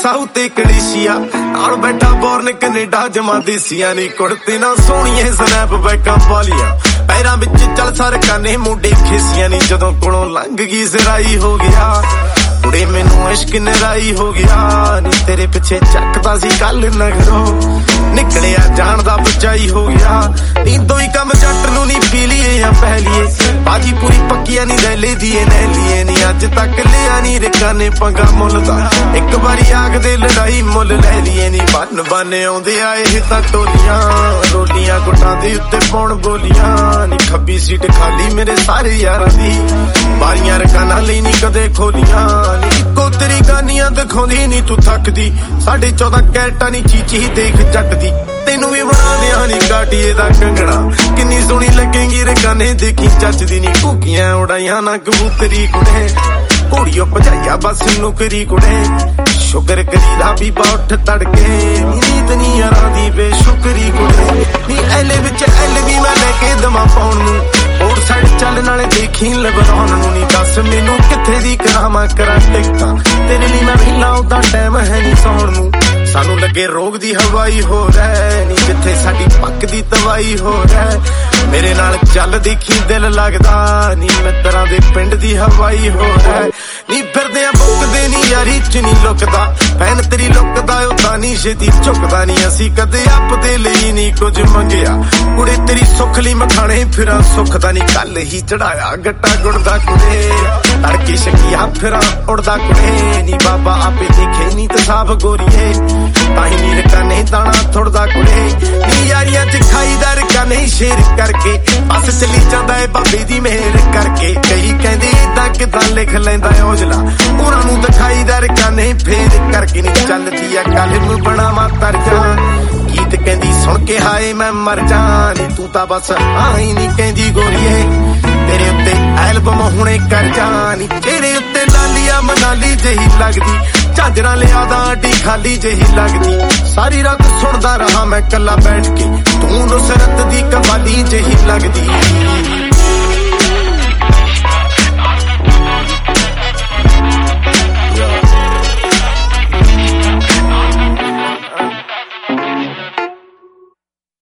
ਸਾਊ ਤੇ ਕਲੇਸ਼ੀਆ ਨਾਲ ਬੈਠਾ ਬੋਰਨ ਕੈਨੇਡਾ ਜਮਾ ਦੇਸੀਆਂ ਨੀ ਕੁੜਤੇ ਨਾ ਸੋਹਣੀਏ ਸਨੈਪ ਬੈਕਾਂ ਪਾਲੀਆਂ ਪੈਰਾਂ ਵਿੱਚ ਚੱਲ ਸਰਕਾਂ ਨੇ ਮੁੰਡੇ ਖੇਸੀਆਂ ਨੀ ਜਦੋਂ ਕੋਲੋਂ ਲੰਘ ਗਈ ਜ਼ਰਾਈ ਹੋ ਗਿਆ ਕੁੜੇ ਮੈਨੂੰ ਇਸ਼ਕ ਨਰਾਈ ਹੋ ਗਿਆ ਨੀ ਤੇਰੇ ਪਿੱਛੇ ਚੱਕਦਾ ਸੀ ਕੱਲ ਨਗਰੋਂ ਨਿਕਲਿਆ ਜਾਣ ਦਾ ਬਚਾਈ ਹੋ ਗਿਆ ਨੀਂਦੋਂ ਹੀ ਕੰਮ ਜੱਟ ਨੂੰ ਨਹੀਂ ਪੀ ਲਈਏ ਜਾਂ ਪਹਿ ਲਈਏ ਬਾਜੀ ਪੂਰੀ ਪੱਕੀਆਂ ਨਹੀਂ ਲੈ ਲਈਏ ਨਹਿ ਲਈਏ ਨੀ ਅੱਜ ਤੱਕ ਲਿਆ ਨੀ ਰਿਕਾਂ ਨੇ ਪੰਗਾ ਮੁੱਲ ਦਾ ਇੱਕ ਵਾਰੀ ਆਖਦੇ ਲੜਾਈ ਮੁੱਲ ਲੈ ਲਈਏ ਨੀ ਬੰਨ ਆਉਂਦੇ ਆਏ ਇਹ ਤਾਂ ਟੋਲੀਆਂ ਰੋਲੀਆਂ ਗੁੱਟਾਂ ਦੇ ਉੱਤੇ ਪਾਉਣ ਬੋਲੀਆਂ ਨੀ ਖੱਬੀ ਸੀਟ ਖਾਲੀ ਮੇਰੇ ਸਾਰੇ ਯਾਰਾਂ ਦੀ ਬਾਰੀਆਂ ਰਕਾਨਾਂ ਲਈ ਨੀ ਕਦੇ ਖੋਲੀਆਂ ਨੀ ਇੱਕੋ ਤੇਰੀ ਗਾਨੀਆਂ ਦਿਖਾਉਂਦੀ ਨੀ ਤੂੰ ਥੱਕਦੀ 14.5 ਕੈਰਟਾਂ ਨੀ ਚੀਚੀ ਦੇਖ ਜੱਟ ਦੀ ਤੈਨੂੰ ਵੀ ਬਣਾ ਲਿਆ ਨੀ ਕਾਟੀਏ ਦਾ ਕੰਗਣਾ ਕਿੰਨੀ ਸੋਹਣੀ ਲੱਗੇਗੀ ਰਕਾਨੇ ਦੇਖੀ ਚੱਜਦੀ ਨੀ ਘੂਕੀਆਂ ਉਡਾਈਆਂ ਨਾ ਕਬੂਤਰੀ ਕੁੜੇ ਘੋੜੀਓ ਭਜਾਈਆ ਬਸ ਨੁਕਰੀ ਕੁੜੇ ਸ਼ੁਕਰ ਕਰੀਦਾ ਵੀ ਉੱਠ ਤੜਕੇ ਨੀਂਦ ਨੀ ਯਾਰਾਂ ਦੀ ਬੇਸ਼ੁਕਰੀ ਕੁੜੇ ਨੀ ਐਲੇ ਵਿੱਚ ਐਲ ਵੀ ਮੈਂ ਲੈ ਕੇ ਦਮਾ ਪਾਉਣ ਨੂੰ ਹੋਰ ਸਾਈਡ ਚੱਲ ਨਾਲੇ ਦੇਖੀ ਲਬਰਾਉਣ ਨੂੰ ਨੀ ਦੱਸ ਮੈਨੂੰ ਕਿੱਥੇ ਦੀ ਕਰਾਵਾਂ ਕਰਾਂ ਟਿਕਟਾਂ ਤੇਰੇ ਲਈ ਮੈਂ ਵਿਹਲਾ ਉਹਦਾ ਟਾਈਮ ਹੈ ਨੀ ਸੌਣ ਨੂੰ ਸਾਨੂੰ ਲੱਗੇ ਰੋਗ ਦੀ ਹਵਾਈ ਹੋ ਰਹਿ ਨੀ ਜਿੱਥੇ ਸਾਡੀ ਪੱਕ ਦੀ ਤਵਾਈ ਹੋ ਰਹਿ ਮੇਰੇ ਨਾਲ ਚੱਲ ਦੇਖੀ ਦਿਲ ਲੱਗਦਾ ਨੀ ਮਿੱਤਰਾਂ ਦੇ ਪਿੰਡ ਦੀ ਹਵਾਈ ਹੋ ਰਹਿ ਨੀ ਫਿਰਦੇ ਆ ਬੁੱਕਦੇ ਨੀ ਯਾਰੀ ਚ ਨੀ ਲੁਕਦਾ ਭੈਣ ਤੇਰੀ ਲੁਕਦਾ ਉਹ ਤਾਂ ਨੀ ਛੇਤੀ ਝੁਕਦਾ ਨੀ ਅਸੀਂ ਕਦੇ ਆਪਦੇ ਲਈ ਨੀ ਕੁਝ ਮੰਗਿਆ ਕੁੜੇ ਤੇਰੀ ਸੁੱਖ ਲਈ ਮਖਾਣੇ ਫਿਰਾਂ ਸੁੱਖ ਦਾ ਨੀ ਕੱਲ ਹੀ ਚੜਾਇਆ ਗੱਟਾ ਗੁੜਦਾ ਕੁੜੇ ਤੜਕੇ ਸ਼ਕੀਆ ਫਿਰਾਂ ਉੜਦਾ ਕੁੜੇ ਨੀ ਬਾਬਾ ਆਪੇ ਦੇਖੇ ਨੀ ਤੇ ਸਾਫ ਗੋਰੀਏ ਤਾਈ ਨੀ ਰਕਾਨੇ ਦਾਣਾ ਥੁੜਦਾ ਕੁੜੇ ਨੀ ਯਾਰੀਆਂ ਚ ਖਾਈਦਾ ਰਕਾਨੇ ਸ਼ੇਰ ਕਰਕੇ ਬਸ ਚਲੀ ਜਾਂਦਾ ਏ ਬਾਬੇ ਦੀ ਮਿਹਰ ਕਰਕੇ ਕਈ ਕਹਿੰਦੇ ਏਦਾਂ ਕਿਦਾਂ ਲਿਖ ਲੈਂਦਾ ਔਜਲਾ ਉਹਨਾਂ ਨੂੰ ਦਿਖਾਈਦਾ ਰਕਾਨੇ ਫੇਰ ਕਰਕੇ ਨੀ ਚੱਲਦੀ ਆ ਕਲਮ ਬਣਾਵਾ ਤਰਜਾ ਗੀਤ ਕਹਿੰਦੀ ਸੁਣ ਕੇ ਹਾਏ ਮੈਂ ਮਰ ਜਾ ਨੀ ਤੂੰ ਤਾਂ ਬਸ ਆਈ ਨੀ ਕਹਿੰਦੀ ਗੋਰੀਏ ਤੇਰੇ ਉੱਤੇ ਐਲਬਮ ਹੁਣੇ ਕਰ ਜਾ ਨੀ ਤੇਰੇ ਉੱਤੇ ਲਾਲੀਆ ਮਨਾਲੀ ਜਹੀ ਲੱਗਦੀ ਝਾਂਜਰਾਂ ਲਿਆਦਾ ਅੱਡੀ ਖਾਲੀ ਜਹੀ ਲੱਗਦੀ ਸਾਰੀ ਰਾਤ ਸੁਣਦਾ ਰਹਾ ਮੈਂ ਕੱਲਾ ਬੈਠ ਕੇ ਤੂੰ ਨੁਸਰਤ ਦੀ ਕਵਾਲੀ ਜਹੀ ਲੱਗਦੀ